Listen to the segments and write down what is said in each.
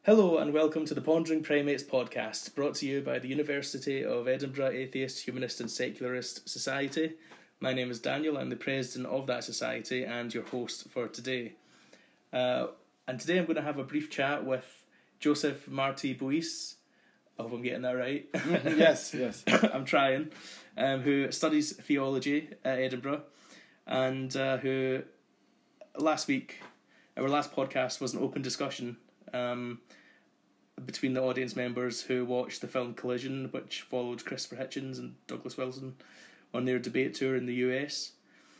Hello and welcome to the Pondering Primates podcast, brought to you by the University of Edinburgh Atheist, Humanist and Secularist Society. My name is Daniel, I'm the president of that society and your host for today. And today I'm going to have a brief chat with Joseph Marty Boyce. I hope I'm getting that right. Yes. I'm trying. Who studies theology at Edinburgh and who our last podcast was an open discussion between the audience members who watched the film Collision, which followed Christopher Hitchens and Douglas Wilson on their debate tour in the US.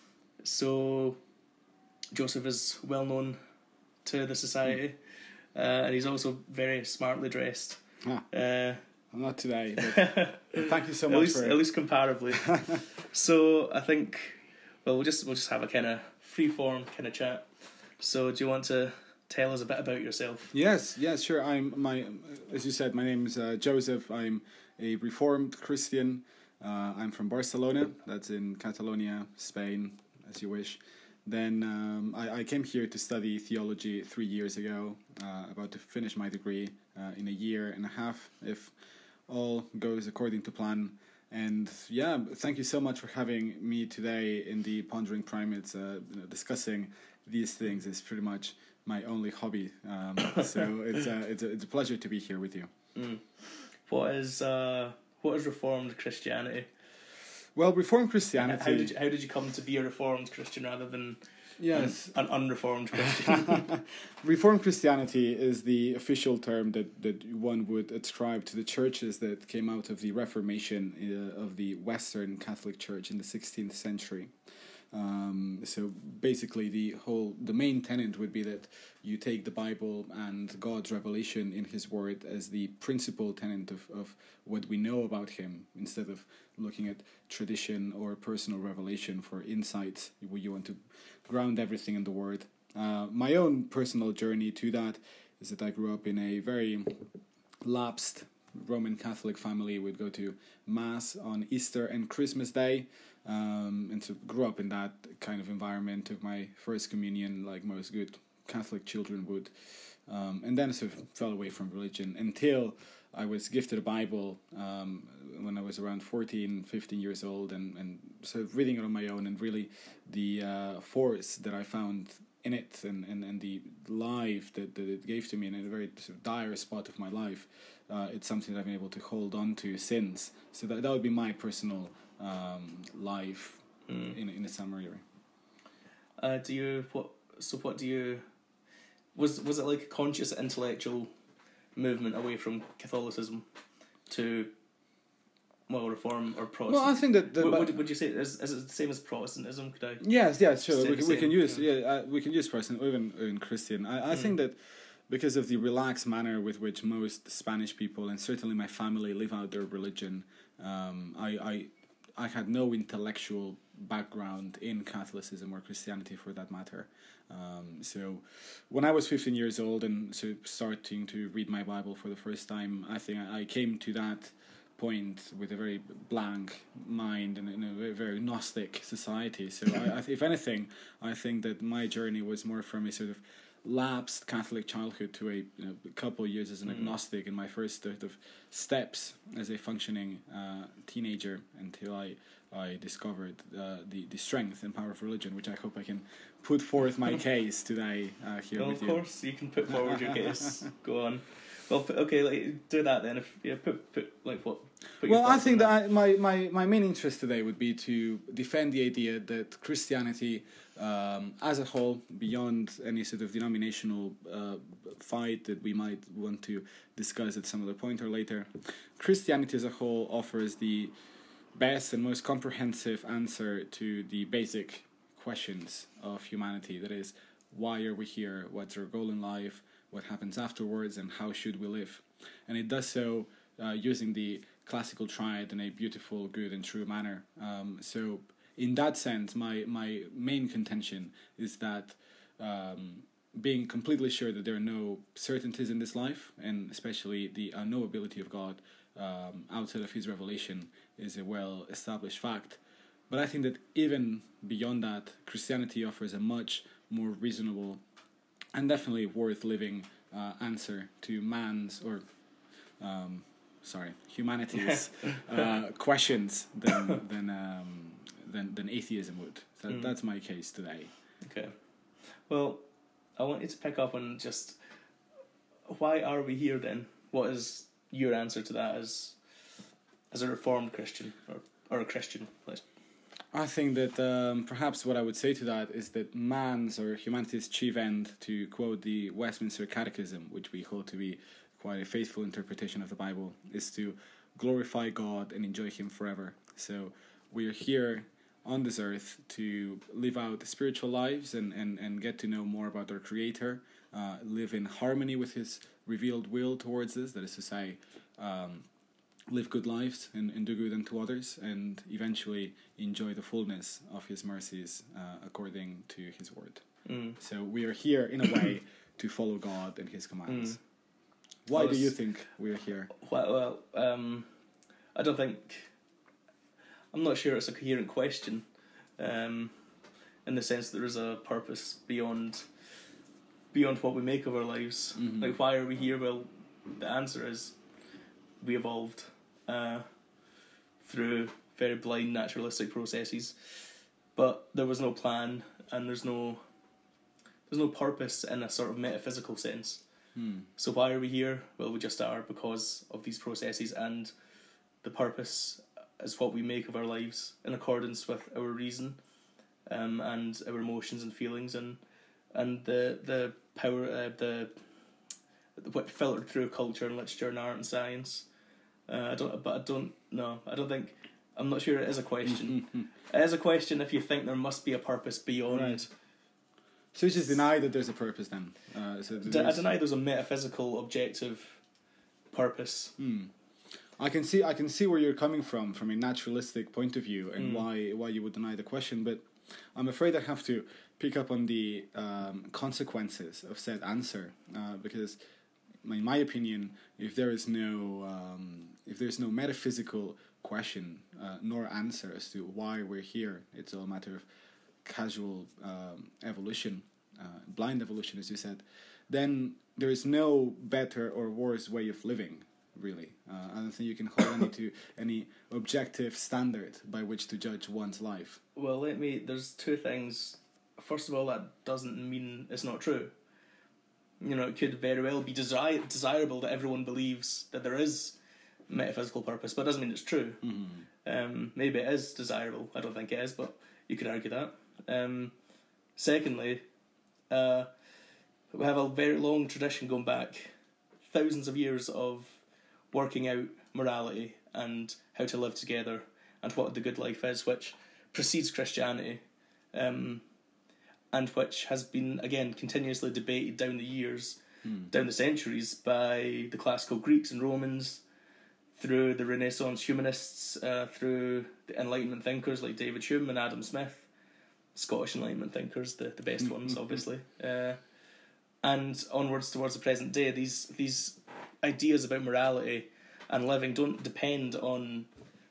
So Joseph is well known to the society, and he's also very smartly dressed. I'm not today, but thank you so much at least comparably. So I think we'll just have a kind of free form kind of chat. So do you want to tell us a bit about yourself? Yes, sure. As you said, my name is Joseph. I'm a Reformed Christian. I'm from Barcelona. That's in Catalonia, Spain, as you wish. Then I came here to study theology 3 years ago. About to finish my degree in a year and a half, if all goes according to plan. And yeah, thank you so much for having me today in the Pondering Primates. Discussing these things is pretty much my only hobby, so it's a pleasure to be here with you. What is Reformed Christianity? Well, Reformed Christianity. How did you come to be a Reformed Christian rather than an unreformed Christian? Reformed Christianity is the official term that one would ascribe to the churches that came out of the Reformation of the Western Catholic Church in the 16th century. So basically the main tenet would be that you take the Bible and God's revelation in His Word as the principal tenet of what we know about Him, instead of looking at tradition or personal revelation for insights. You want to ground everything in the Word. My own personal journey to that is that I grew up in a very lapsed Roman Catholic family. We'd go to Mass on Easter and Christmas Day. And so grew up in that kind of environment, took my first communion like most good Catholic children would, and then sort of fell away from religion until I was gifted a Bible when I was around 14, 15 years old, and sort of reading it on my own, and really the force that I found in it and the life that it gave to me in a very sort of dire spot of my life, it's something that I've been able to hold on to since. So that would be my personal life in a summary. Was it like a conscious intellectual movement away from Catholicism to Reform or Protestant? Well, I think that would you say is it the same as Protestantism? Could I? Yes, sure. We can use we can use Protestant or even Christian. I think that because of the relaxed manner with which most Spanish people and certainly my family live out their religion, I had no intellectual background in Catholicism or Christianity for that matter. So when I was 15 years old and so starting to read my Bible for the first time, I think I came to that point with a very blank mind and in a very, very Gnostic society. So if anything, I think that my journey was more from a sort of lapsed Catholic childhood to a couple of years as an agnostic in my first sort of steps as a functioning teenager until I discovered the strength and power of religion, which I hope I can put forth my case today here with you. Of course, you can put forward your case. Go on. Well, okay, do that then. I think that my main interest today would be to defend the idea that Christianity, as a whole, beyond any sort of denominational fight that we might want to discuss at some other point or later, Christianity as a whole offers the best and most comprehensive answer to the basic questions of humanity. That is, why are we here? What's our goal in life? What happens afterwards? And how should we live? And it does so using the classical triad in a beautiful, good, and true manner. So in that sense, my main contention is that being completely sure that there are no certainties in this life, and especially the unknowability of God outside of His revelation, is a well-established fact. But I think that even beyond that, Christianity offers a much more reasonable and definitely worth living answer to humanity's questions than atheism would. That's my case today. Okay. Well, I wanted to pick up on just why are we here then? What is your answer to that as a Reformed Christian or a Christian? I think that perhaps what I would say to that is that man's or humanity's chief end, to quote the Westminster Catechism, which we hold to be quite a faithful interpretation of the Bible, is to glorify God and enjoy Him forever. So we are here on this earth to live out spiritual lives and get to know more about our Creator, live in harmony with His revealed will towards us, that is to say, live good lives and do good unto others, and eventually enjoy the fullness of His mercies according to His word. So we are here in a way to follow God and His commands. Why do you think we are here? Well, I don't think... I'm not sure it's a coherent question, in the sense that there is a purpose beyond what we make of our lives. Like, why are we here? Well, the answer is we evolved through very blind naturalistic processes, but there was no plan, and there's no purpose in a sort of metaphysical sense. So why are we here? Well, we just are because of these processes, and the purpose is what we make of our lives in accordance with our reason, and our emotions and feelings, and the power what filtered through culture and literature and art and science. I'm not sure it is a question. It is a question if you think there must be a purpose beyond. Right. So you just deny that there's a purpose then? I deny there's a metaphysical, objective purpose. I can see where you're coming from a naturalistic point of view, and why you would deny the question, but I'm afraid I have to pick up on the consequences of said answer, because in my opinion, if there's no metaphysical question nor answer as to why we're here, it's all a matter of casual evolution, blind evolution, as you said, then there is no better or worse way of living. Really, I don't think you can hold any objective standard by which to judge one's life. Well, there's two things. First of all, that doesn't mean it's not true. It could very well be desirable that everyone believes that there is metaphysical purpose, but it doesn't mean it's true. Maybe it is desirable. I don't think it is, but you could argue that. Secondly, we have a very long tradition going back thousands of years of working out morality and how to live together and what the good life is, which precedes Christianity, and which has been, again, continuously debated down the years, down the centuries, by the classical Greeks and Romans, through the Renaissance humanists, through the Enlightenment thinkers like David Hume and Adam Smith, Scottish Enlightenment thinkers, the best ones, obviously, and onwards towards the present day. These ideas about morality and living don't depend on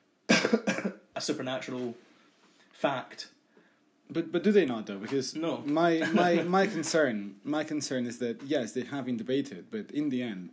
a supernatural fact. But do they not though? Because no. my concern is that yes, they have been debated, but in the end,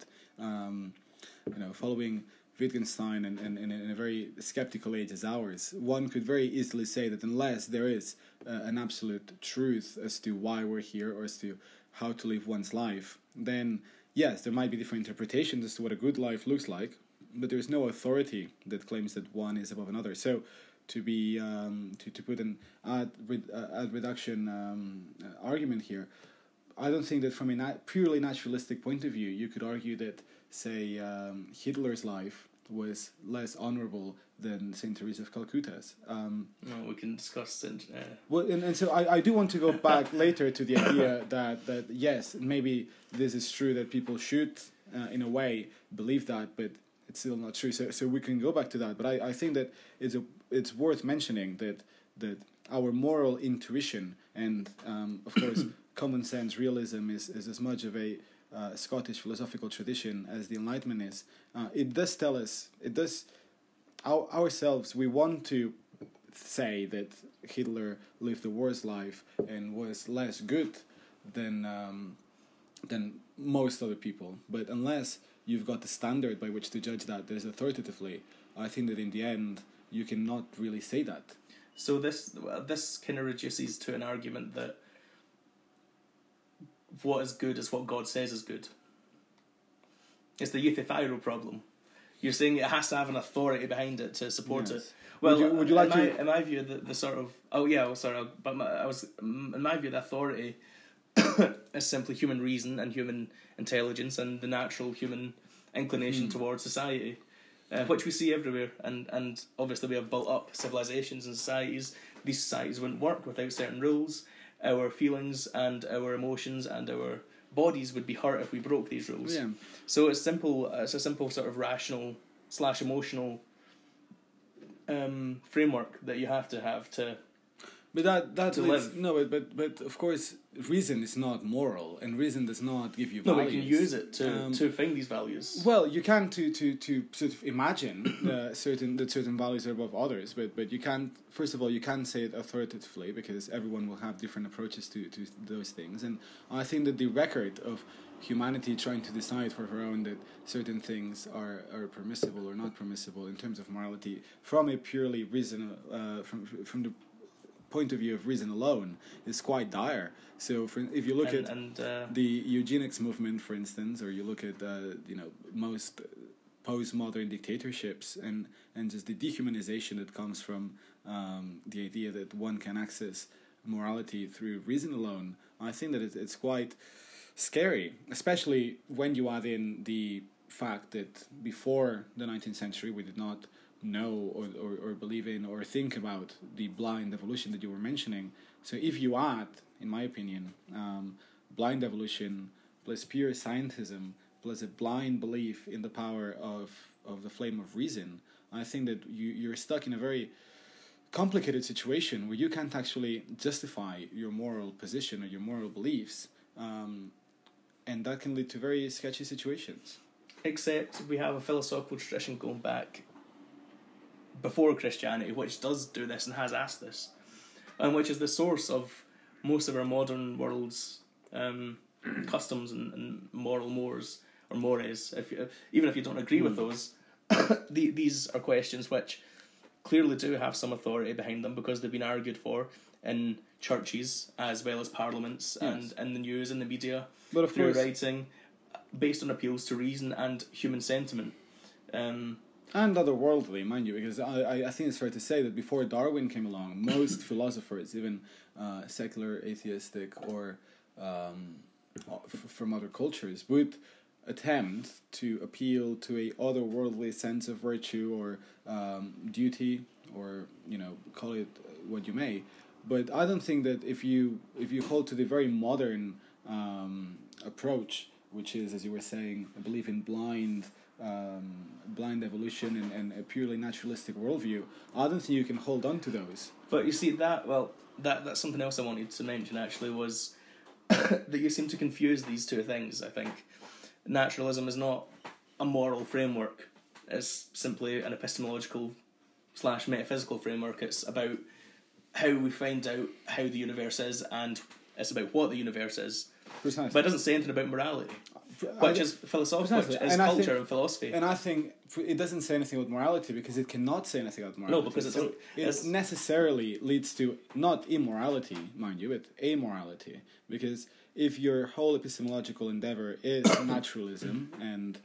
following Wittgenstein and in a very skeptical age as ours, one could very easily say that unless there is an absolute truth as to why we're here or as to how to live one's life, then yes, there might be different interpretations as to what a good life looks like, but there's no authority that claims that one is above another. So, to be to put an ad reduction argument here, I don't think that from a purely naturalistic point of view you could argue that, say, Hitler's life was less honourable than Saint Teresa of Calcutta's. No, we can discuss it. Well, and so I do want to go back later to the idea that yes, maybe this is true, that people should, in a way, believe that, but it's still not true. So we can go back to that. But I think that it's worth mentioning that our moral intuition and, of course, common sense realism is as much of a Scottish philosophical tradition as the Enlightenment is. It does tell us, ourselves, we want to say that Hitler lived a worse life and was less good than than most other people. But unless you've got the standard by which to judge that as authoritatively, I think that in the end you cannot really say that. So this kind of reduces to an argument that what is good is what God says is good. It's the euthyphiro problem. You're saying it has to have an authority behind it to support it. Well, would you like in my view, the sort of in my view, the authority is simply human reason and human intelligence and the natural human inclination towards society, which we see everywhere. And obviously we have built up civilizations and societies. These societies wouldn't work without certain rules. Our feelings and our emotions and our bodies would be hurt if we broke these rules. Yeah. So it's simple. It's a simple sort of rational / emotional framework that you have to. But that to leads, live. no, but of course, reason is not moral, and reason does not give you No, values. we can use it to find these values. Well, you can to sort of imagine certain values are above others, but you can't. First of all, you can't say it authoritatively because everyone will have different approaches to those things, and I think that the record of humanity trying to decide for her own that certain things are permissible or not permissible in terms of morality from a purely reason from the point of view of reason alone is quite dire. So if you look at the eugenics movement, for instance, or you look at most postmodern dictatorships and just the dehumanization that comes from the idea that one can access morality through reason alone, I think that it's quite scary, especially when you add in the fact that before the 19th century we did not know or believe in or think about the blind evolution that you were mentioning. So if you add, in my opinion, blind evolution plus pure scientism plus a blind belief in the power of the flame of reason, I think that you're stuck in a very complicated situation where you can't actually justify your moral position or your moral beliefs, and that can lead to very sketchy situations. Except we have a philosophical tradition going back before Christianity, which does do this and has asked this, and which is the source of most of our modern world's customs and moral mores or mores. Even if you don't agree with those, these are questions which clearly do have some authority behind them because they've been argued for in churches as well as parliaments and in the news and the media, but of through course, writing, based on appeals to reason and human sentiment. And otherworldly, mind you, because I think it's fair to say that before Darwin came along, most philosophers, even secular, atheistic, or from other cultures, would attempt to appeal to a otherworldly sense of virtue or duty, or call it what you may. But I don't think that if you hold to the very modern approach, which is, as you were saying, a belief in blind evolution and a purely naturalistic worldview, I don't think you can hold on to those. But you see that's something else I wanted to mention actually, was that you seem to confuse these two things. I think naturalism is not a moral framework. It's simply an epistemological / metaphysical framework. It's about how we find out how the universe is, and it's about what the universe is. Precisely. But it doesn't say anything about morality, which is philosophical, which is culture and philosophy. And I think it doesn't say anything about morality because it cannot say anything about morality. No, because it necessarily leads to not immorality, mind you, but amorality. Because if your whole epistemological endeavor is naturalism and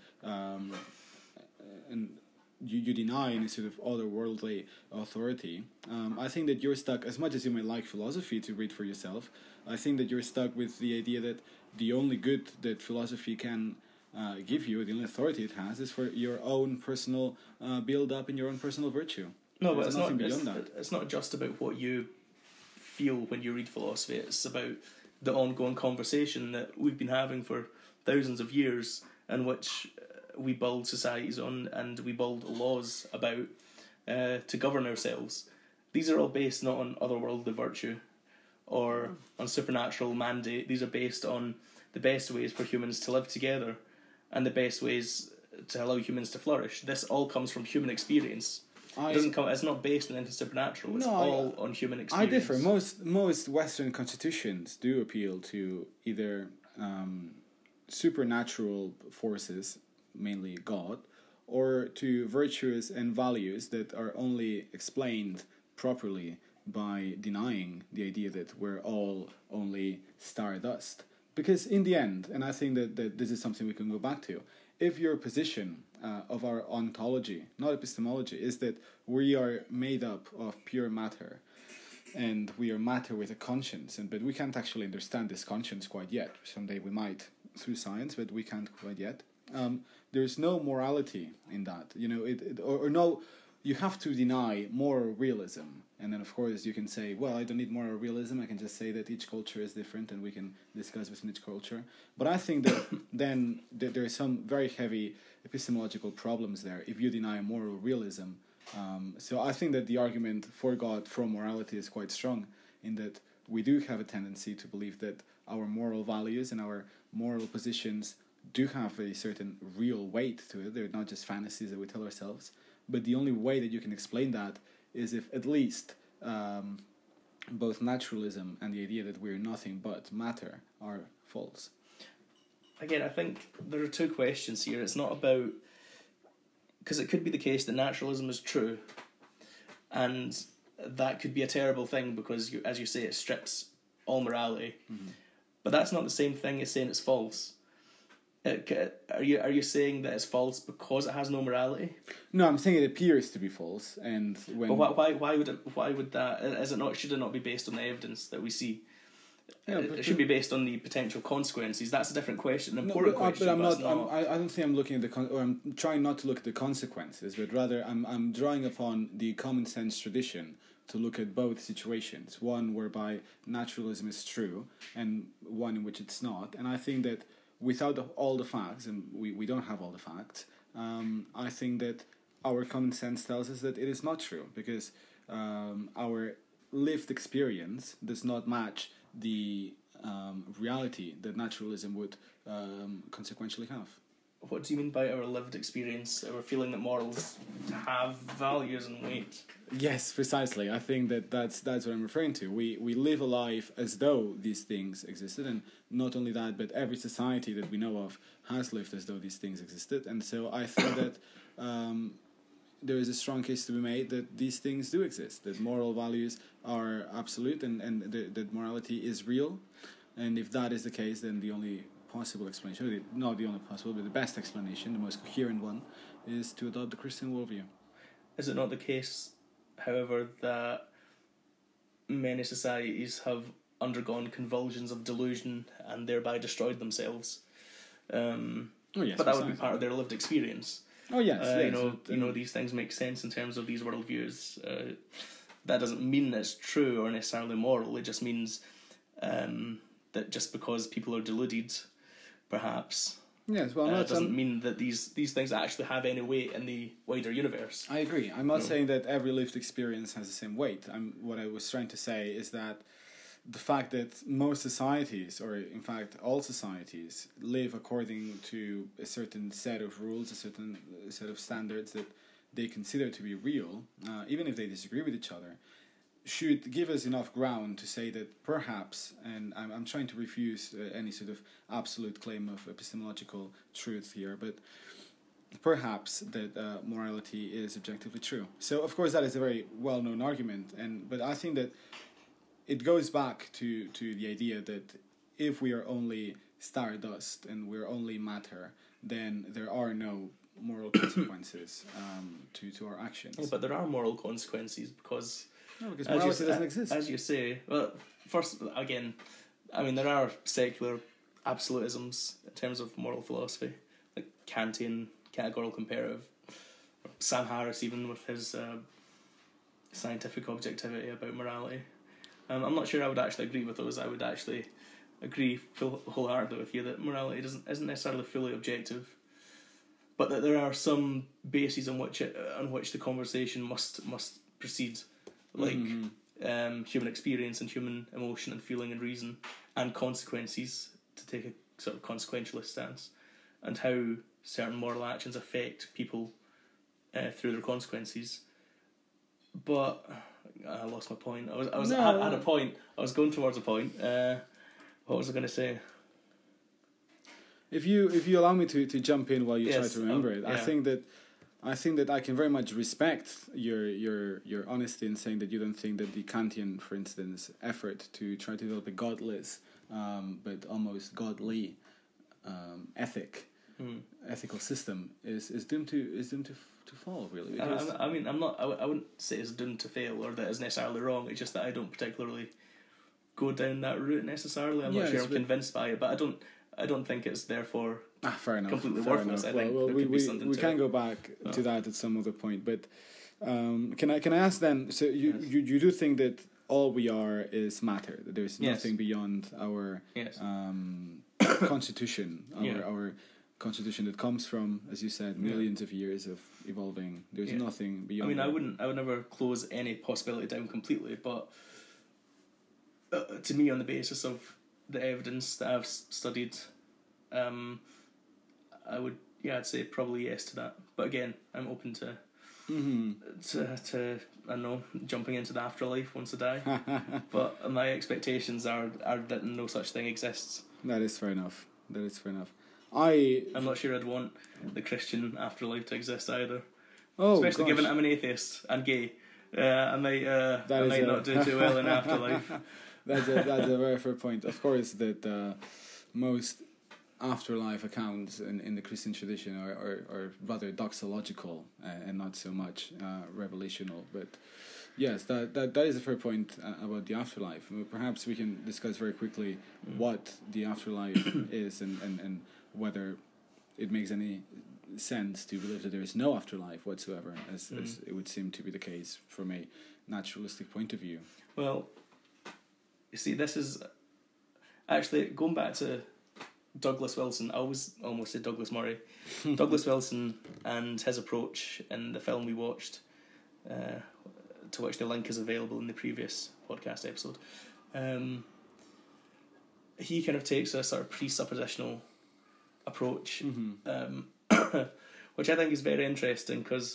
you deny any sort of otherworldly authority, I think that you're stuck, as much as you may like philosophy to read for yourself, I think that you're stuck with the idea that the only good that philosophy can give you, the only authority it has, is for your own personal build-up and your own personal virtue. No, but it's not just about what you feel when you read philosophy. It's about the ongoing conversation that we've been having for thousands of years, in which we build societies on and we build laws about to govern ourselves. These are all based not on otherworldly virtue or on supernatural mandate. These are based on the best ways for humans to live together and the best ways to allow humans to flourish. This all comes from human experience. It's not based on anything supernatural. It's all on human experience. I differ. Most Western constitutions do appeal to either supernatural forces, mainly God, or to virtues and values that are only explained properly by denying the idea that we're all only stardust. Because in the end, and I think that this is something we can go back to, if your position of our ontology, not epistemology, is that we are made up of pure matter, and we are matter with a conscience, but we can't actually understand this conscience quite yet. Someday we might through science, but we can't quite yet. There's no morality in that, or no. You have to deny moral realism, and then of course you can say, well, I don't need moral realism. I can just say that each culture is different, and we can discuss within each culture. But I think that then there are some very heavy epistemological problems there if you deny moral realism. So I think that the argument for God from morality is quite strong, in that we do have a tendency to believe that our moral values and our moral positions do have a certain real weight to it. They're not just fantasies that we tell ourselves. But the only way that you can explain that is if at least both naturalism and the idea that we're nothing but matter are false. Again, I think there are two questions here. It's not about... Because it could be the case that naturalism is true, and that could be a terrible thing because, as you say, it strips all morality. Mm-hmm. But that's not the same thing as saying it's false. Are you saying that it's false because it has no morality? No, I'm saying it appears to be false, and when. But why would that? Is it not? Should it not be based on the evidence that we see? Yeah, it should be based on the potential consequences. That's a different question, an important question. But I'm not. I don't think I'm looking at or I'm trying not to look at the consequences, but rather I'm drawing upon the common sense tradition to look at both situations. One whereby naturalism is true, and one in which it's not. And I think that without all the facts, and we don't have all the facts, I think that our common sense tells us that it is not true, because our lived experience does not match the reality that naturalism would consequentially have. What do you mean by our lived experience? Our feeling that morals have values and weight? Yes, precisely. I think that's what I'm referring to. We live a life as though these things existed, and not only that, but every society that we know of has lived as though these things existed. And so I think that there is a strong case to be made that these things do exist, that moral values are absolute, and that morality is real. And if that is the case, then the only possible explanation, not the only possible, but the best explanation, the most coherent one, is to adopt the Christian worldview. Is it not the case, however, that many societies have undergone convulsions of delusion and thereby destroyed themselves? Yes, but that would be part of their lived experience. Oh yes, these things make sense in terms of these worldviews. That doesn't mean it's true or necessarily moral. It just means that just because people are deluded, perhaps. Yes, well, doesn't mean that these things actually have any weight in the wider universe. I agree. I'm not saying that every lived experience has the same weight. What I was trying to say is that the fact that most societies, or in fact all societies, live according to a certain set of rules, a certain set of standards that they consider to be real, even if they disagree with each other, should give us enough ground to say that perhaps, and I'm trying to refuse any sort of absolute claim of epistemological truth here, but perhaps that morality is objectively true. So of course that is a very well-known argument, but I think that it goes back to the idea that if we are only stardust and we're only matter, then there are no moral consequences to our actions. Yeah, but there are moral consequences because... No, because morality doesn't exist. As you say, well, first, again, I mean, there are secular absolutisms in terms of moral philosophy, like Kantian categorical comparative, or Sam Harris even with his scientific objectivity about morality. I'm not sure I would actually agree with those. I would actually agree wholeheartedly with you that morality isn't necessarily fully objective, but that there are some bases on which the conversation must proceed. Like human experience and human emotion and feeling and reason and consequences, to take a sort of consequentialist stance, and how certain moral actions affect people through their consequences. But I lost my point. I was at a point. I was going towards a point. What was I going to say? If you allow me to jump in while you try Yes, to remember it, yeah. I think that I can very much respect your honesty in saying that you don't think that the Kantian, for instance, effort to try to develop a godless but almost godly ethical system is doomed to fall, really. Because I mean, I wouldn't say it's doomed to fail or that it's necessarily wrong. It's just that I don't particularly go down that route necessarily. I'm not sure I'm convinced by it, but I don't think it's therefore fair enough. completely fair worthless. enough. I think well, there could be something we to can it. go back to that at some other point, but can I ask then? So you do think that all we are is matter? That there's nothing beyond our constitution, our constitution that comes from, as you said, millions of years of evolving. There's nothing beyond. I mean, I would never close any possibility down completely, but to me, on the basis of the evidence that I've studied, I'd say probably yes to that. But again, I'm open to I don't know, jumping into the afterlife once I die. But my expectations are that no such thing exists. That is fair enough. I'm not sure I'd want the Christian afterlife to exist either. Especially given I'm an atheist and gay. I might not do too well in afterlife. That's a very fair point. Of course, that most afterlife accounts in the Christian tradition are rather doxological and not so much revelational. But yes, that is a fair point about the afterlife. Perhaps we can discuss very quickly what the afterlife is and whether it makes any sense to believe that there is no afterlife whatsoever, as it would seem to be the case from a naturalistic point of view. Well, you see, this is actually going back to Douglas Wilson. I always almost said Douglas Murray. Douglas Wilson and his approach in the film we watched, to which the link is available in the previous podcast episode. He kind of takes a sort of presuppositional approach, which I think is very interesting because,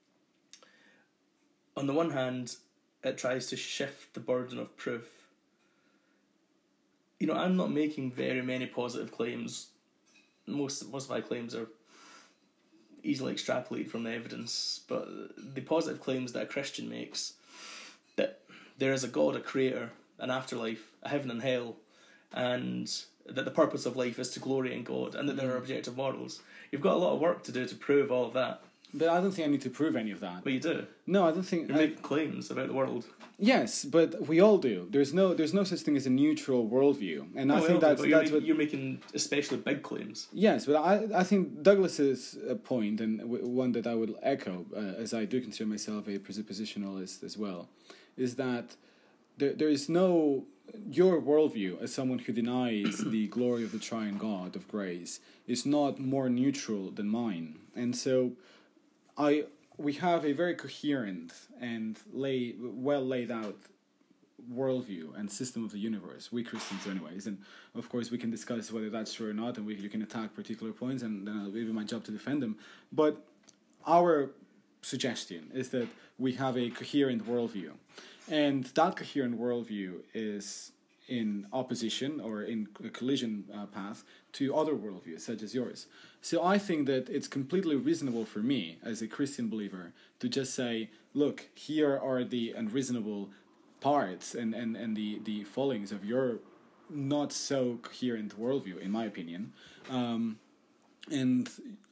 on the one hand, it tries to shift the burden of proof. You know, I'm not making very many positive claims. Most of my claims are easily extrapolated from the evidence, but the positive claims that a Christian makes, that there is a God, a creator, an afterlife, a heaven and hell, and that the purpose of life is to glory in God, and that there are objective morals. You've got a lot of work to do to prove all of that. But I don't think I need to prove any of that. But you do. No, I don't think... You make claims about the world. Yes, but we all do. There's no such thing as a neutral worldview, and I think that's what you're making especially big claims. Yes, but I think Douglas's point, and one that I would echo, as I do consider myself a presuppositionalist as well, is that there is no... Your worldview, as someone who denies the glory of the triune God of grace, is not more neutral than mine, and so we have a very coherent and well laid out worldview and system of the universe, we Christians anyways, and of course we can discuss whether that's true or not, and you can attack particular points, and then it'll be my job to defend them. But our suggestion is that we have a coherent worldview, and that coherent worldview is in opposition or in a collision path to other worldviews such as yours. So I think that it's completely reasonable for me as a Christian believer to just say, look, here are the unreasonable parts and the fallings of your not so coherent worldview, in my opinion. And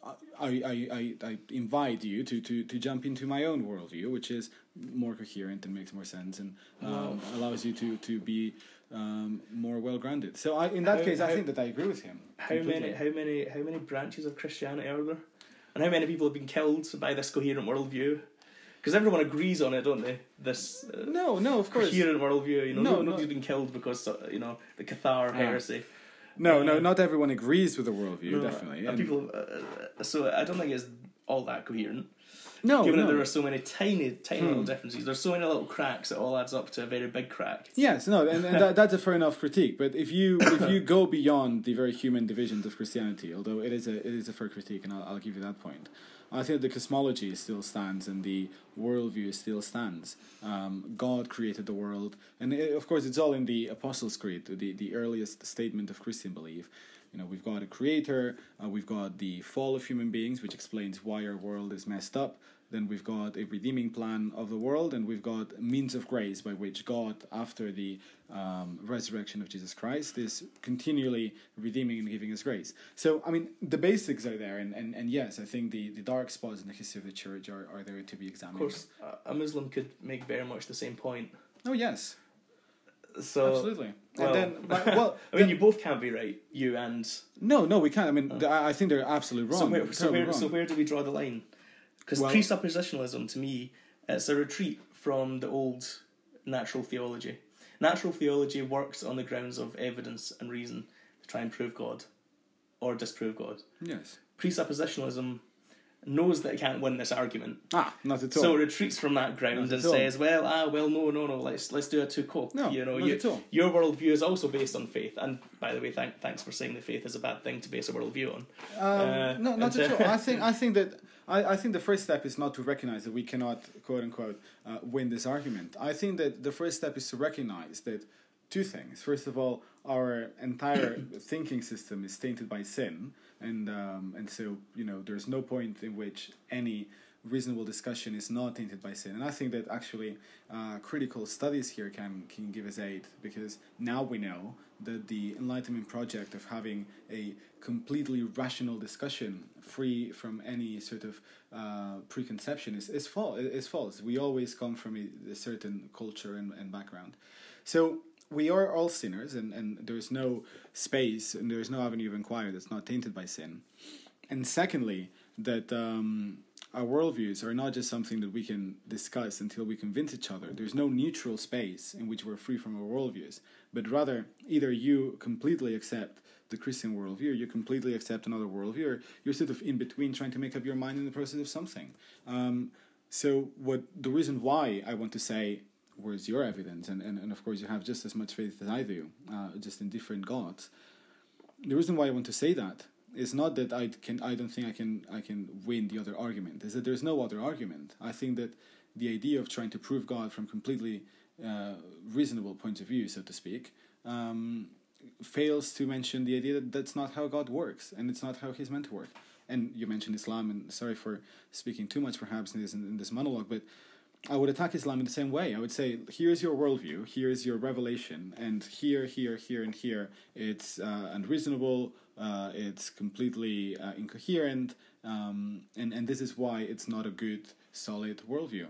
I invite you to jump into my own worldview, which is more coherent and makes more sense and allows you to be more well grounded. So in that case, I think that I agree with him. How many branches of Christianity are there, and how many people have been killed by this coherent worldview? Because everyone agrees on it, don't they? This no, of course, coherent worldview. You know, nobody's been killed because the Cathar heresy. No, not everyone agrees with the worldview, definitely. People, so I don't think it's all that coherent. Given that there are so many tiny little differences, there's so many little cracks, it all adds up to a very big crack. Yes, and that's a fair enough critique. But if you go beyond the very human divisions of Christianity, although it is a fair critique, and I'll give you that point, I think the cosmology still stands and the worldview still stands. God created the world, and of course it's all in the Apostles' Creed, the earliest statement of Christian belief. we've got a creator, we've got the fall of human beings, which explains why our world is messed up. Then we've got a redeeming plan of the world, and we've got means of grace by which God, after the resurrection of Jesus Christ, is continually redeeming and giving us grace. So, I mean, the basics are there, and yes, I think the dark spots in the history of the church are there to be examined. Of course, a Muslim could make very much the same point. Oh, yes. So, absolutely. Well, and then, I mean, you both can't be right, you and... No, we can't. I mean, I think they're absolutely wrong. So where do we draw the line? Because presuppositionalism, to me, it's a retreat from the old natural theology. Natural theology works on the grounds of evidence and reason to try and prove God or disprove God. Yes. Presuppositionalism knows that it can't win this argument. Not at all. So it retreats from that ground and says, no, let's do a two-cope. No, not at all. Your worldview is also based on faith. And by the way, thanks for saying that faith is a bad thing to base a worldview on. No, not at all. I think the first step is not to recognize that we cannot, quote unquote, win this argument. I think that the first step is to recognize that two things. First of all, our entire thinking system is tainted by sin, and so there's no point in which any reasonable discussion is not tainted by sin. And I think that actually critical studies here can give us aid, because now we know that the Enlightenment project of having a completely rational discussion free from any sort of preconception is false. We always come from a certain culture and background. So we are all sinners, and there's no space and there's no avenue of inquiry that's not tainted by sin. And secondly, that our worldviews are not just something that we can discuss until we convince each other. There's no neutral space in which we're free from our worldviews, but rather either you completely accept the Christian worldview, or you completely accept another worldview, or you're sort of in between trying to make up your mind in the process of something. So the reason why I want to say, where's your evidence? And of course you have just as much faith as I do, just in different gods. The reason why I want to say that is not that I don't think I can win the other argument. Is that there's no other argument. I think that the idea of trying to prove God from completely reasonable points of view, so to speak, fails to mention the idea that that's not how God works, and it's not how He's meant to work. And you mentioned Islam, and sorry for speaking too much perhaps in this monologue, but I would attack Islam in the same way. I would say, here's your worldview, here's your revelation, and here, and here, it's unreasonable, it's completely incoherent, and this is why it's not a good, solid worldview.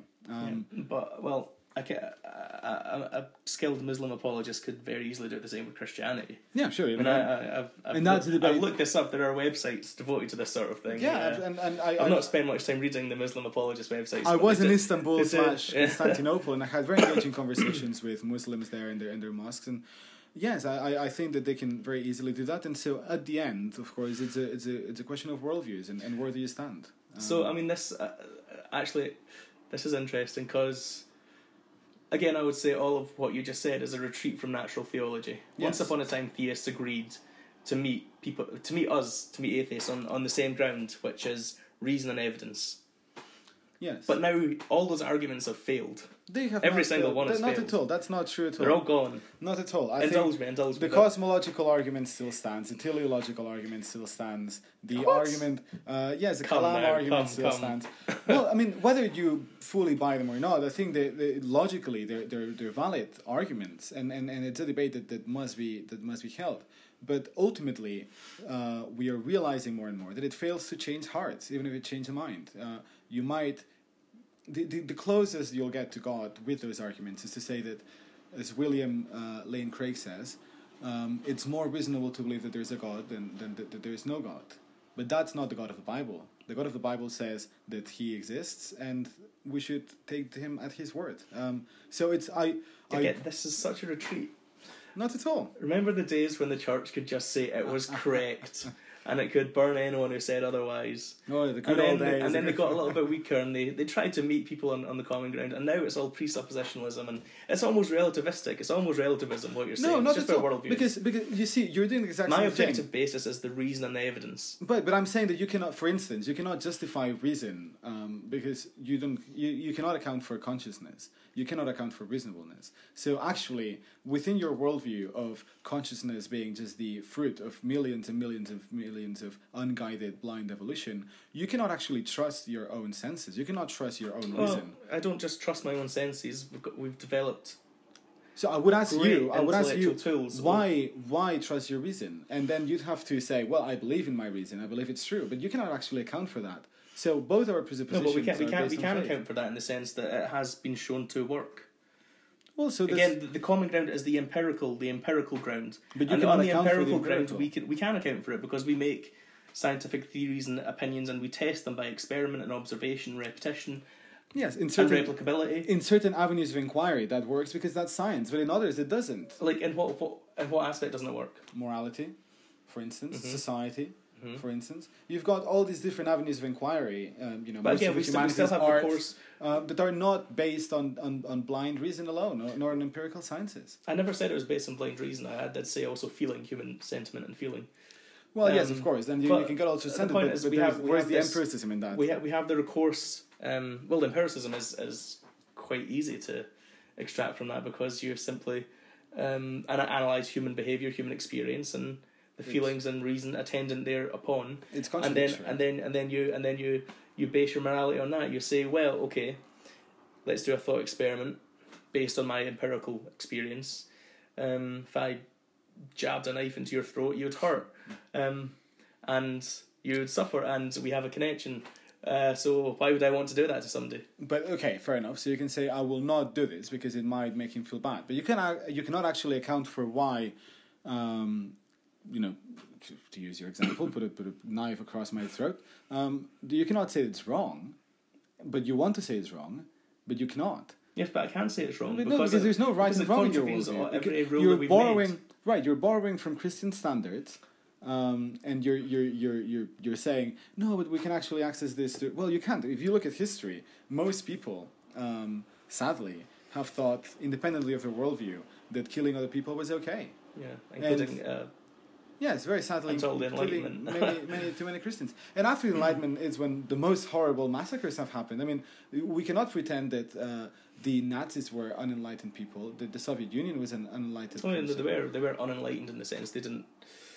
A skilled Muslim apologist could very easily do the same with Christianity. Yeah, sure. I've looked this up. There are websites devoted to this sort of thing. Yeah, I've not spent much time reading the Muslim apologist websites. I was in Istanbul / Constantinople, and I had very engaging conversations with Muslims there in their mosques, and yes, I think that they can very easily do that. And so at the end, of course, it's a question of worldviews and where do you stand. So I mean, this is interesting because, again, I would say all of what you just said is a retreat from natural theology. Yes. Once upon a time, theists agreed to meet atheists on the same ground, which is reason and evidence. Yes. But now all those arguments have failed. They have every single failed. one has not failed. At all. That's not true at all. They're all gone. Not at all. Indulge me. The cosmological argument still stands. The teleological argument still stands. The argument, the Kalam argument still stands. Well, I mean, whether you fully buy them or not, I think logically they're valid arguments, and it's a debate that must be held. But ultimately, we are realizing more and more that it fails to change hearts, even if it changes the mind. You might. The closest you'll get to God with those arguments is to say that, as William Lane Craig says, it's more reasonable to believe that there's a God than that there is no God. But that's not the God of the Bible. The God of the Bible says that He exists, and we should take Him at His word. So it's this is such a retreat. Not at all. Remember the days when the church could just say it was correct. And it could burn anyone who said otherwise. Oh, the good old days. And then they got a little bit weaker, and they tried to meet people on the common ground. And now it's all presuppositionalism, and it's almost relativistic. It's almost relativism, what you're saying. No, not it's just at all. Worldview. Because you see, you're doing the exact same thing. My objective basis is the reason and the evidence. But I'm saying that you cannot, for instance, you cannot justify reason because you cannot account for consciousness. you cannot account for reasonableness. So actually, within your worldview of consciousness being just the fruit of millions and millions of unguided blind evolution, you cannot actually trust your own senses. You cannot trust your own reason. I don't just trust my own senses. We've developed. So I would ask you, tools. why trust your reason? And then you'd have to say, well, I believe in my reason. I believe it's true. But you cannot actually account for that. So both our presuppositions. No, but we can account for that in the sense that it has been shown to work. Well, so again, the common ground is the empirical ground. But you and cannot on the account empirical for the ground, we can account for it because we make scientific theories and opinions, and we test them by experiment and observation, repetition. Yes, and replicability. In certain avenues of inquiry, that works because that's science, but in others, it doesn't. Like in what aspect doesn't it work? Morality, for instance, society. For instance, you've got all these different avenues of inquiry. But again, we still have art, the course that are not based on blind reason alone, nor on empirical sciences. I never said it was based on blind reason. I did say also feeling, human sentiment and feeling. Well, yes, of course. Then you can get also sentiment, but where's the empiricism in that? We have the recourse. The empiricism is quite easy to extract from that because you simply analyze human behavior, human experience, and the feelings and reason attendant thereupon. It's and then you base your morality on that. You say, well, okay, let's do a thought experiment based on my empirical experience. If I jabbed a knife into your throat, you'd hurt, and you would suffer, and we have a connection. So why would I want to do that to somebody? But okay, fair enough. So you can say I will not do this because it might make him feel bad. But you cannot actually account for why. To use your example, put a knife across my throat. You cannot say it's wrong, but you want to say it's wrong, but you cannot. Yes, but I can say it's wrong because there's no right and wrong in your worldview. You're borrowing from Christian standards, and you're saying no, but we can actually access this. Well, you can't. If you look at history, most people, sadly, have thought independently of their worldview that killing other people was okay. Yeah, including. Yes, very sadly, until the Enlightenment. too many Christians. And after the Enlightenment is when the most horrible massacres have happened. I mean, we cannot pretend that the Nazis were unenlightened people. That the Soviet Union was an unenlightened. They were unenlightened in the sense they didn't.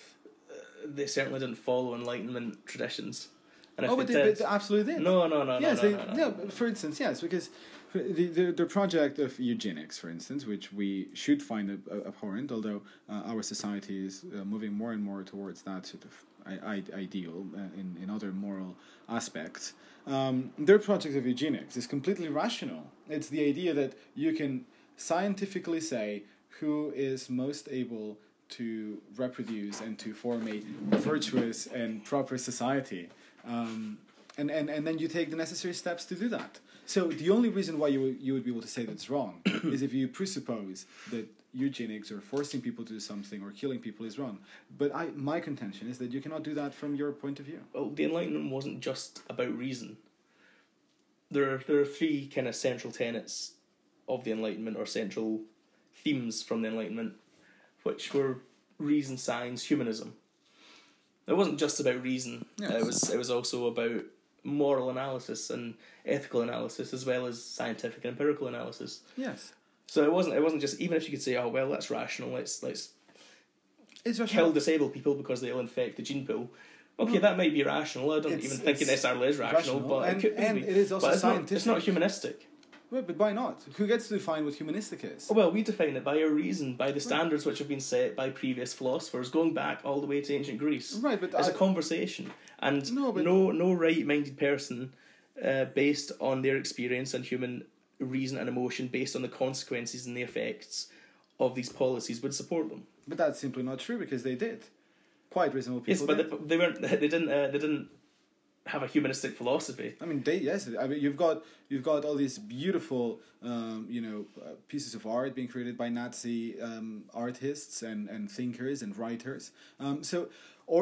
They certainly didn't follow Enlightenment traditions. And if they absolutely did. No. Yes, no. For instance, yes, because. The project of eugenics, for instance, which we should find abhorrent, although our society is moving more and more towards that sort of ideal in other moral aspects. Their project of eugenics is completely rational. It's the idea that you can scientifically say who is most able to reproduce and to form a virtuous and proper society, and then you take the necessary steps to do that. So the only reason why you would be able to say that's wrong is if you presuppose that eugenics or forcing people to do something or killing people is wrong. But my contention is that you cannot do that from your point of view. Well, the Enlightenment wasn't just about reason. There are three kind of central tenets of the Enlightenment, or central themes from the Enlightenment, which were reason, science, humanism. It wasn't just about reason. Yes. It was also about moral analysis and ethical analysis, as well as scientific and empirical analysis. Yes. So it wasn't just, even if you could say, oh well, that's rational. Let's it's kill disabled people because they'll infect the gene pool. Okay, that might be rational. I don't even think it necessarily is rational, but it could be. It is also scientific. It's not humanistic. Well, but why not? Who gets to define what humanistic is? Well, we define it by our reason, by the standards which have been set by previous philosophers, going back all the way to ancient Greece. Right, but it's a conversation, and no right-minded person, based on their experience and human reason and emotion, based on the consequences and the effects of these policies, would support them. But that's simply not true, because they did. Quite reasonable people. Yes, but they weren't. They didn't have a humanistic philosophy. I mean, you've got all these beautiful, pieces of art being created by Nazi artists and thinkers and writers. The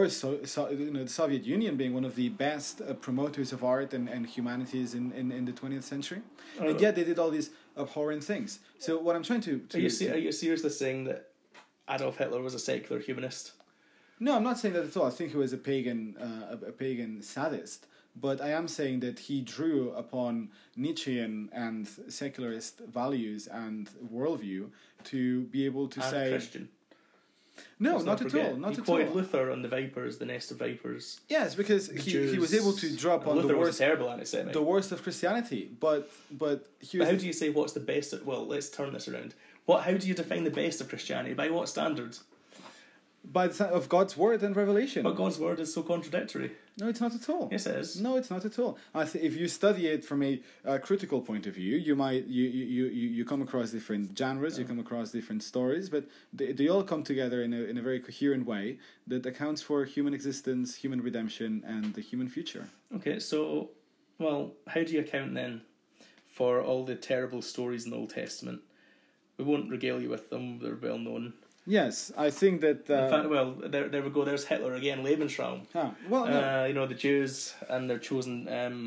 Soviet Union being one of the best promoters of art and humanities in the 20th century, and yet they did all these abhorrent things. So what I'm trying to are you seriously saying that Adolf Hitler was a secular humanist? No, I'm not saying that at all. I think he was a pagan sadist. but I am saying that he drew upon Nietzschean and secularist values and worldview to be able to say... Christian. No, Let's not at forget. all. Not he at quoted all. Luther on the vipers, the nest of vipers. Yes, because he was able to draw upon Luther the was worst, a terrible anti-Semite. the worst of Christianity. But he was... But how do you say what's the best? Well, let's turn this around. How do you define the best of Christianity? By what standards? by the of God's word and revelation. But God's word is so contradictory. No, it's not at all. Yes, it is. No, it's not at all. If you study it from a critical point of view, you come across different genres, you come across different stories, but they all come together in a very coherent way that accounts for human existence, human redemption, and the human future. Okay, so, well, how do you account then for all the terrible stories in the Old Testament? We won't regale you with them; they're well known. Yes, I think that... in fact, well, there we go. There's Hitler again, Lebensraum. No. The Jews and their chosen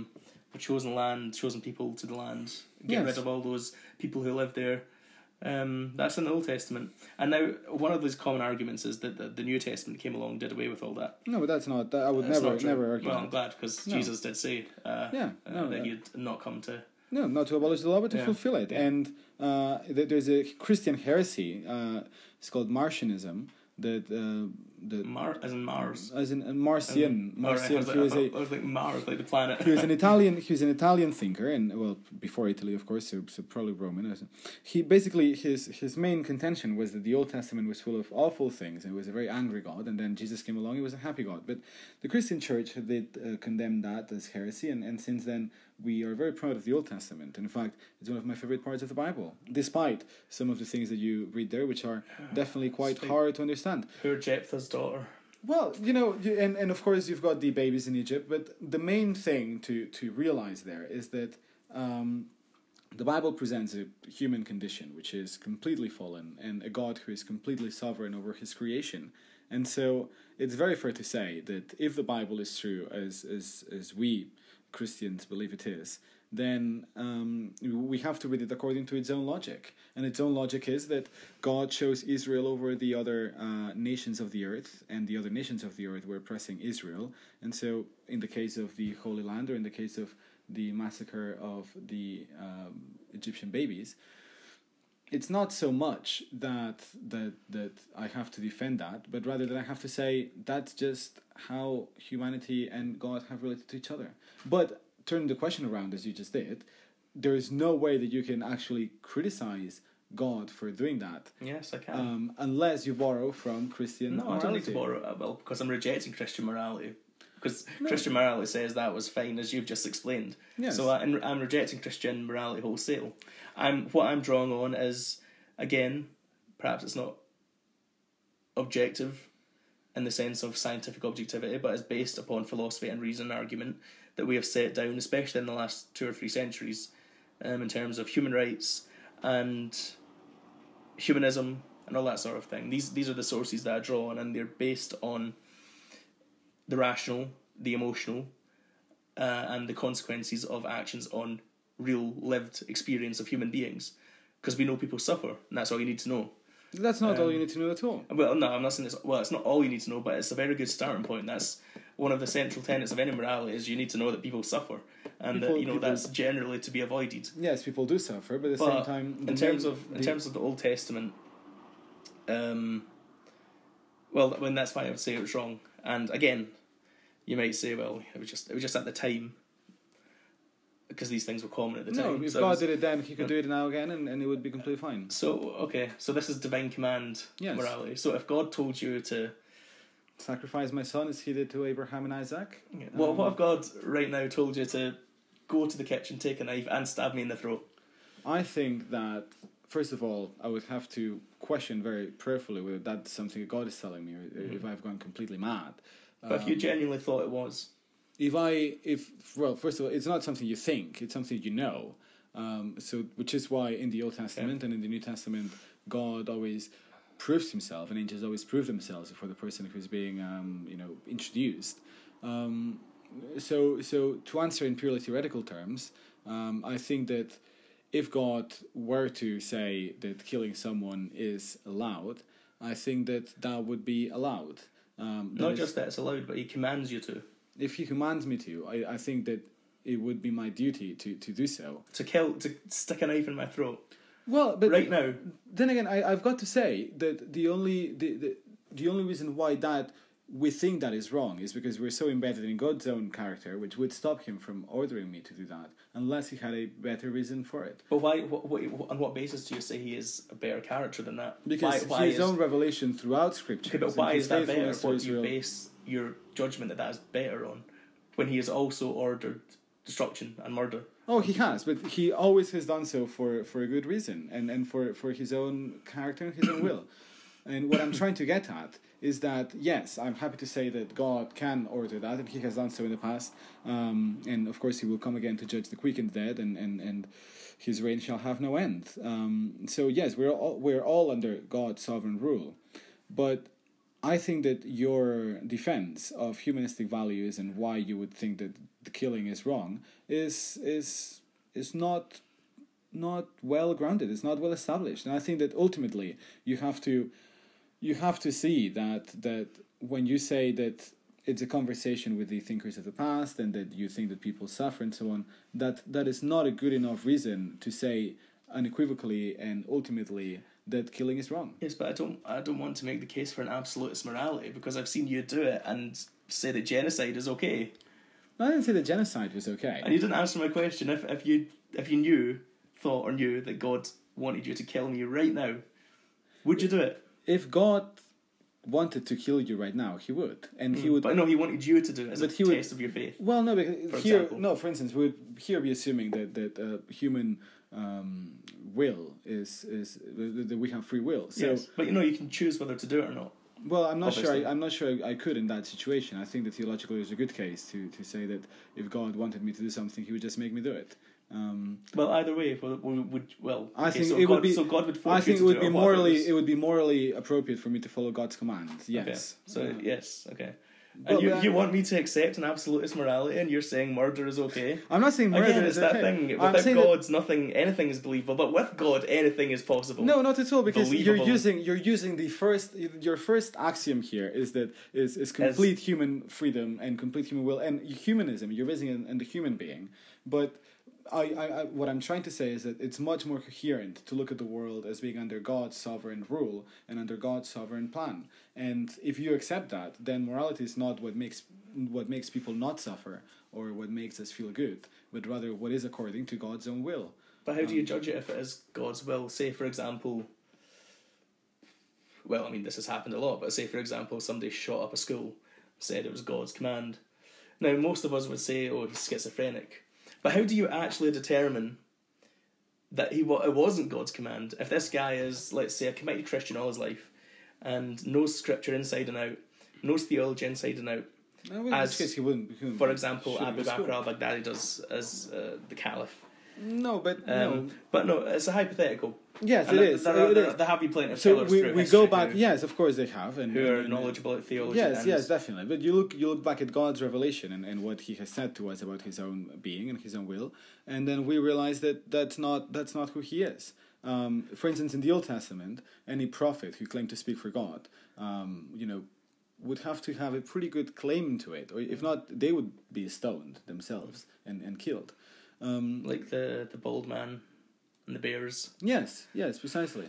land, chosen people to the land. Get rid of all those people who live there. That's in the Old Testament. And now, one of those common arguments is that the New Testament came along, did away with all that. No, but that's not... I would never argue Well, that. I'm glad, because Jesus did say that he'd not come to... No, not to abolish the law, but to fulfill it. Yeah. And there's a Christian heresy. It's called Martianism. as in Mars. As in Marcian. Marcian. I was like Mars, like the planet. He was an Italian thinker, and well, before Italy, of course, so probably Roman. He basically his main contention was that the Old Testament was full of awful things, and it was a very angry God. And then Jesus came along; he was a happy God. But the Christian Church did condemn that as heresy, and since then we are very proud of the Old Testament. And in fact, it's one of my favorite parts of the Bible, despite some of the things that you read there, which are definitely quite hard to understand. Poor Jephthah's daughter. Well, and of course you've got the babies in Egypt, but the main thing to realize there is that the Bible presents a human condition which is completely fallen, and a God who is completely sovereign over his creation. And so it's very fair to say that if the Bible is true, as we Christians believe it is, then we have to read it according to its own logic. And its own logic is that God chose Israel over the other nations of the earth, and the other nations of the earth were oppressing Israel. And so in the case of the Holy Land, or in the case of the massacre of the Egyptian babies, it's not so much that I have to defend that, but rather that I have to say that's just how humanity and God have related to each other. But turn the question around, as you just did, there is no way that you can actually criticize God for doing that. Yes, I can. Unless you borrow from Christian morality. I don't need to borrow. Well, because I'm rejecting Christian morality. Because Christian morality says that was fine, as you've just explained. Yes. So I'm rejecting Christian morality wholesale. What I'm drawing on is, again, perhaps it's not objective in the sense of scientific objectivity, but it's based upon philosophy and reason and argument that we have set down, especially in the last 2 or 3 centuries, in terms of human rights and humanism and all that sort of thing. These are the sources that I draw on, and they're based on the rational, the emotional, and the consequences of actions on real lived experience of human beings. Because we know people suffer, and that's all you need to know. That's not all you need to know at all. Well, no, I'm not saying it's not all you need to know, but it's a very good starting point. That's one of the central tenets of any morality, is you need to know that people suffer, and that's generally to be avoided. Yes, people do suffer, but at the same time, in terms of the Old Testament, well, when that's why I would say it was wrong. And again, you might say, well, it was just at the time, because these things were common at the time. No, if God did it then, he could do it now again, and it would be completely fine. So this is divine command morality. So if God told you to sacrifice my son as he did to Abraham and Isaac. Yeah. Well, what if God right now told you to go to the kitchen, take a knife, and stab me in the throat? I think that, first of all, I would have to question very prayerfully whether that's something God is telling me, or if I've gone completely mad. But if you genuinely thought it was? First of all, it's not something you think, it's something you know. Which is why in the Old Testament and in the New Testament, God always proves himself, and angels always prove themselves for the person who's being, introduced. So to answer in purely theoretical terms, I think that if God were to say that killing someone is allowed, I think that would be allowed. Not just that it's allowed, but he commands you to. if he commands me to, I think that it would be my duty to do so. To stick a knife in my throat. Well, but right now. Then again, I've got to say that the only reason why that we think that is wrong is because we're so embedded in God's own character, which would stop him from ordering me to do that, unless he had a better reason for it. But why? On what basis do you say he is a better character than that? Because his own revelation throughout Scripture. Okay, but why is that better? What do you base your judgment that is better on, when he has also ordered destruction and murder? Oh, he has, but he always has done so for a good reason, and for his own character and his own will. And what I'm trying to get at is that, yes, I'm happy to say that God can order that, and he has done so in the past. And of course he will come again to judge the quick and dead, and his reign shall have no end. So yes, we're all under God's sovereign rule. But I think that your defense of humanistic values and why you would think that the killing is wrong is not well grounded. It's not well established. And I think that ultimately you have to see that when you say that it's a conversation with the thinkers of the past and that you think that people suffer and so on, that is not a good enough reason to say unequivocally and ultimately that killing is wrong. Yes, but I don't want to make the case for an absolutist morality, because I've seen you do it and say that genocide is okay. No, I didn't say that genocide was okay. And you didn't answer my question. If you thought that God wanted you to kill me right now, would you do it? If God wanted to kill you right now, he would, and he would. But no, he wanted you to do it as a test of your faith. Well, no, because for instance, we would here be assuming that human will is that we have free will. So, yes, but you can choose whether to do it or not. Well, I'm not sure. I'm not sure I could in that situation. I think that theologically there's a good case to say that if God wanted me to do something, he would just make me do it. Well, either way, I think it would be. So God would force I think you it to would be morally. It would be morally appropriate for me to follow God's commands. Yes. Okay. So yes. Okay. And you want me to accept an absolutist morality, and you're saying murder is okay? I'm not saying murder is okay. That thing. Without God, anything is believable. But with God, anything is possible. No, not at all. Because you're using your first axiom here is complete human freedom and complete human will and humanism. You're raising in the human being, but. What I'm trying to say is that it's much more coherent to look at the world as being under God's sovereign rule and under God's sovereign plan. And if you accept that, then morality is not what makes people not suffer or what makes us feel good, but rather what is according to God's own will. But how do you judge it if it is God's will? Say, for example, well, I mean, this has happened a lot, but say, for example, somebody shot up a school, said it was God's command. Now, most of us would say, oh, he's schizophrenic. But how do you actually determine that it wasn't God's command? If this guy is, let's say, a committed Christian all his life and knows Scripture inside and out, knows theology inside and out, he wouldn't. For example, Abu Bakr al-Baghdadi does as the Caliph. No, but But no, it's a hypothetical. Yes, it is. There have been plenty of so we go back. Yes, of course they have, who are knowledgeable at theology. Yes, definitely. But you look back at God's revelation and what He has said to us about His own being and His own will, and then we realize that that's not who He is. For instance, in the Old Testament, any prophet who claimed to speak for God, would have to have a pretty good claim to it, or if not, they would be stoned themselves and killed. Like the bald man and the bears. Yes, precisely.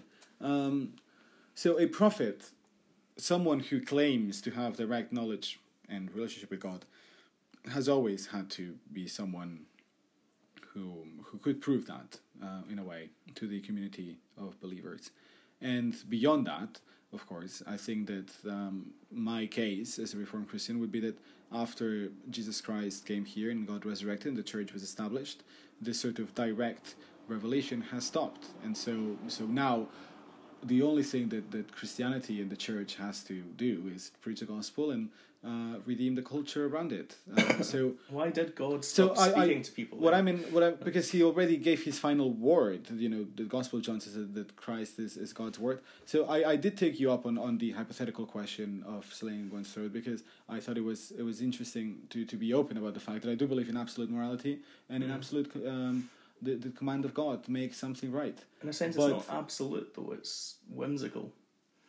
So a prophet, someone who claims to have direct knowledge and relationship with God, has always had to be someone who could prove that in a way to the community of believers. And beyond that, of course, I think that my case as a Reformed Christian would be that after Jesus Christ came here and God resurrected and the church was established, this sort of direct revelation has stopped. And so now the only thing that Christianity and the church has to do is preach the gospel and redeem the culture around it. So why did God stop speaking to people? Because He already gave His final word. The Gospel of John says that Christ is God's word. So I did take you up on the hypothetical question of slaying one's throat, because I thought it was interesting to be open about the fact that I do believe in absolute morality and in absolute the command of God to make something right. In a sense, it's not absolute though; it's whimsical.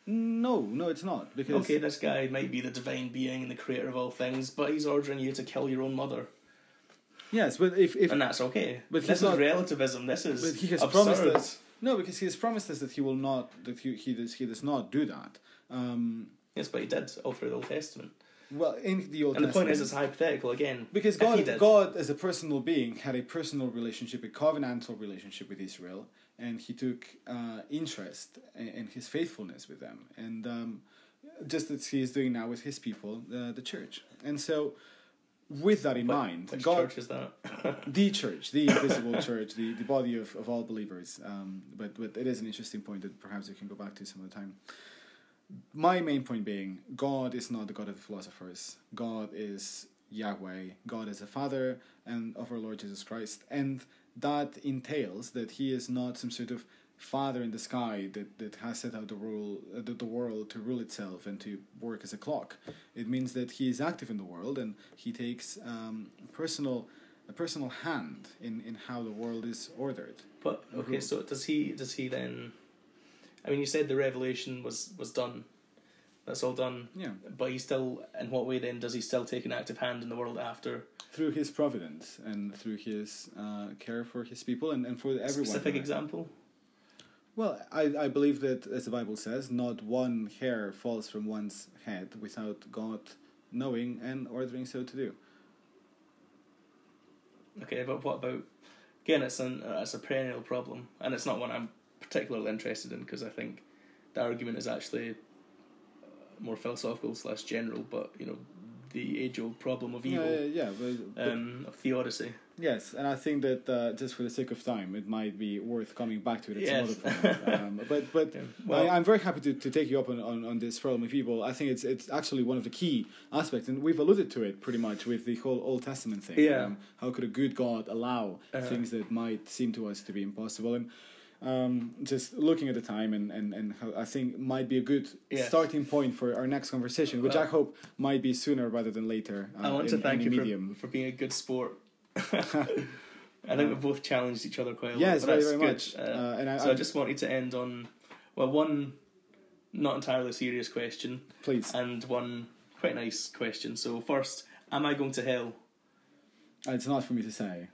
No, it's not. Because Okay, this guy might be the divine being and the creator of all things, but he's ordering you to kill your own mother. yes, but if And that's okay. But This he's is not- relativism. This is but he has absurd. promised us. No, because he has promised us that he will not. That he does not do that. Yes, but he did all through the Old Testament. Well, in the Old And the Testament, point is, it's hypothetical again. because If he did. God, as a personal being, had a personal relationship, a covenantal relationship with Israel, and he took interest in his faithfulness with them, and just as he is doing now with his people, the church. And so, with that in mind, Which God, church is that? the church, the visible church, the body of all believers. But it is an interesting point that perhaps we can go back to some other time. My main point being, God is not the God of the philosophers. God is Yahweh. God is the Father and of our Lord Jesus Christ. And that entails that he is not some sort of father in the sky that has set out the world to rule itself and to work as a clock. It means that he is active in the world, and he takes a personal hand in how the world is ordered. But okay, so does he then? I mean, you said the revelation was done. That's all done. Yeah. But he still, in what way then does he still take an active hand in the world after? Through his providence and through his care for his people and for everyone. Specific example? Well, I believe that, as the Bible says, not one hair falls from one's head without God knowing and ordering so to do. Okay, but what about... Again, it's a perennial problem, and it's not one I'm particularly interested in, because I think the argument is actually more philosophical / general, but, you know, the age-old problem of evil, of theodicy. Yes, and I think that just for the sake of time, it might be worth coming back to it at Yes. some other point. But Yeah. Well, I'm very happy to take you up on this problem of evil. I think it's actually one of the key aspects, and we've alluded to it pretty much with the whole Old Testament thing. Yeah. How could a good God allow things that might seem to us to be impossible? And just looking at the time and how I think might be a good starting point for our next conversation, which I hope might be sooner rather than later. I want to thank you for being a good sport. I think we've both challenged each other quite a lot. Yes, but very that's much. good. I just wanted to end on, one not entirely serious question. Please. And one quite nice question. So first, am I going to hell? It's not for me to say.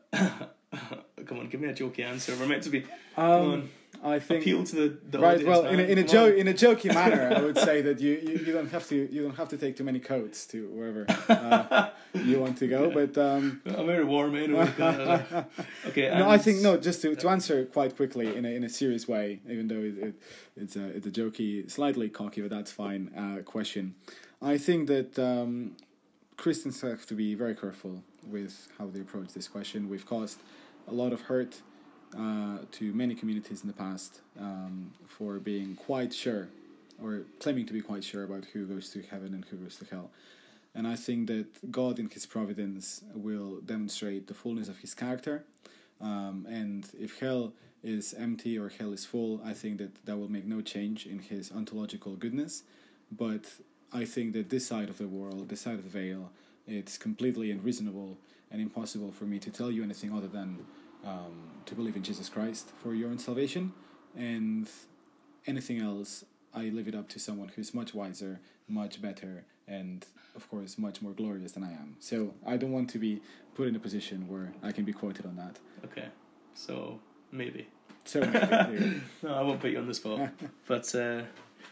Come on, give me a jokey answer. We're meant to be. Come on. I think appeal to the right. audience. Well, man. in a jokey manner, I would say that you don't have to take too many coats to wherever you want to go. But I'm very warm anyway. Okay. No, I think just to answer quite quickly in a serious way, even though it's a jokey, slightly cocky, but that's fine. Question. I think that Christians have to be very careful with how they approach this question. We've caused a lot of hurt to many communities in the past for being quite sure or claiming to be quite sure about who goes to heaven and who goes to hell. And I think that God in his providence will demonstrate the fullness of his character. And if hell is empty or hell is full, I think that will make no change in his ontological goodness. But I think that this side of the world, this side of the veil, it's completely unreasonable and impossible for me to tell you anything other than to believe in Jesus Christ for your own salvation, and anything else I leave it up to someone who's much wiser, much better, and of course much more glorious than I am. So I don't want to be put in a position where I can be quoted on that. Okay, so maybe. So maybe. No, I won't put you on the spot. But so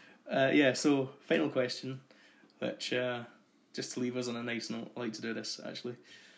final question, which just to leave us on a nice note, I like to do this actually.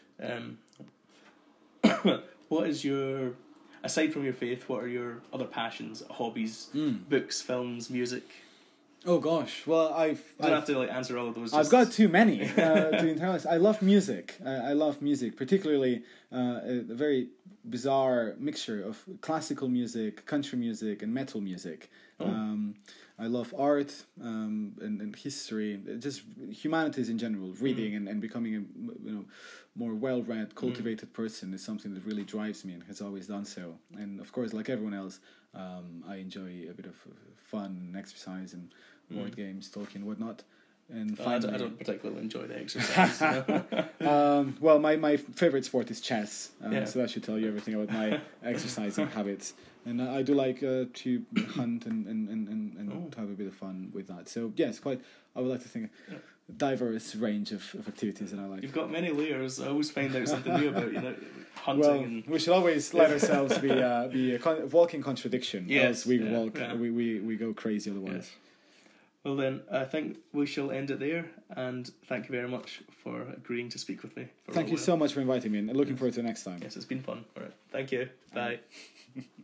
What is your, aside from your faith, what are your other passions, hobbies, books, films, music? Oh gosh, well You don't have to answer all of those. I've got too many to internalize. I love music. I love music, particularly a very bizarre mixture of classical music, country music, and metal music. I love art and history, just humanities in general. Reading and becoming a more well-read, cultivated person is something that really drives me and has always done so. And of course, like everyone else, I enjoy a bit of fun and exercise and board games, talking, whatnot. And I finally, don't particularly enjoy the exercise. well, my favorite sport is chess, Yeah. so that should tell you everything about my exercising habits. And I do like to hunt and to have a bit of fun with that. So yes, I would like to think a diverse range of activities that I like. You've got many layers. I always find out something new about hunting. Well, and we should always let ourselves be a walking contradiction. Yes, Else we yeah, walk, yeah. we go crazy otherwise. Yes. Well then, I think we shall end it there, and thank you very much for agreeing to speak with me. Thank you so much for inviting me, and looking forward to the next time. Yes, it's been fun. All right, thank you. Bye.